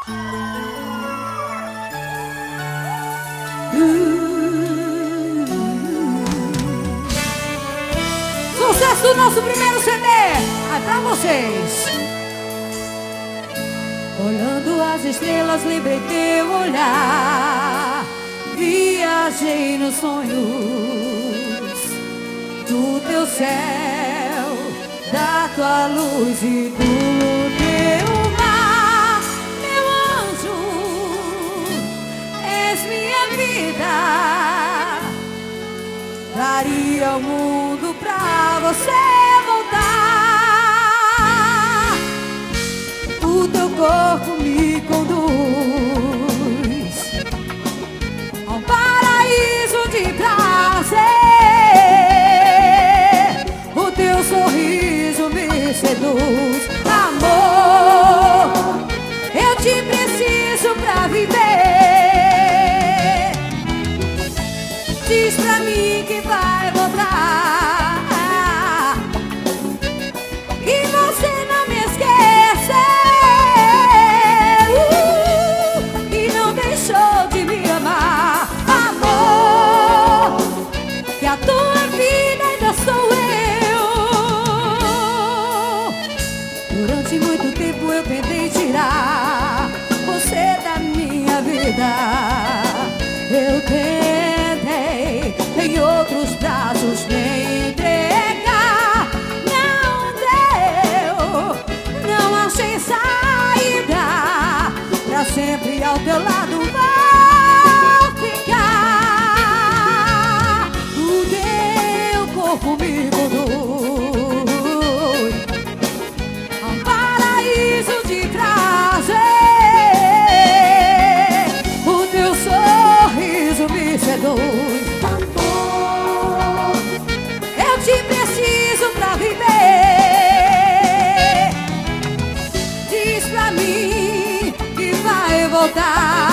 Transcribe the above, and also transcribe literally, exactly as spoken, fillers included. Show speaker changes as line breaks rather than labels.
Sucesso do nosso primeiro C D. É pra vocês. Olhando as estrelas, lembrei teu olhar. Viajei nos sonhos do teu céu, da tua luz e do teu mar. Meu anjo, és minha vida. Daria o mundo pra você voltar. O teu corpo me conduz a um paraíso de prazer. O teu sorriso me seduz. Amor, eu te preciso pra viver. Diz pra mim que vai voltar, e você não me esquece, uh, e não deixou de me amar. Amor, que a tua vida ainda sou eu. Durante muito tempo eu tentei tirar você da minha vida. Eu tentei em outros braços me entregar. Não deu, não achei saída. Pra sempre ao teu lado vou ficar. O teu corpo me conduz a um paraíso de prazer. O teu sorriso me seduz. Eu te preciso pra viver. Diz pra mim que vai voltar.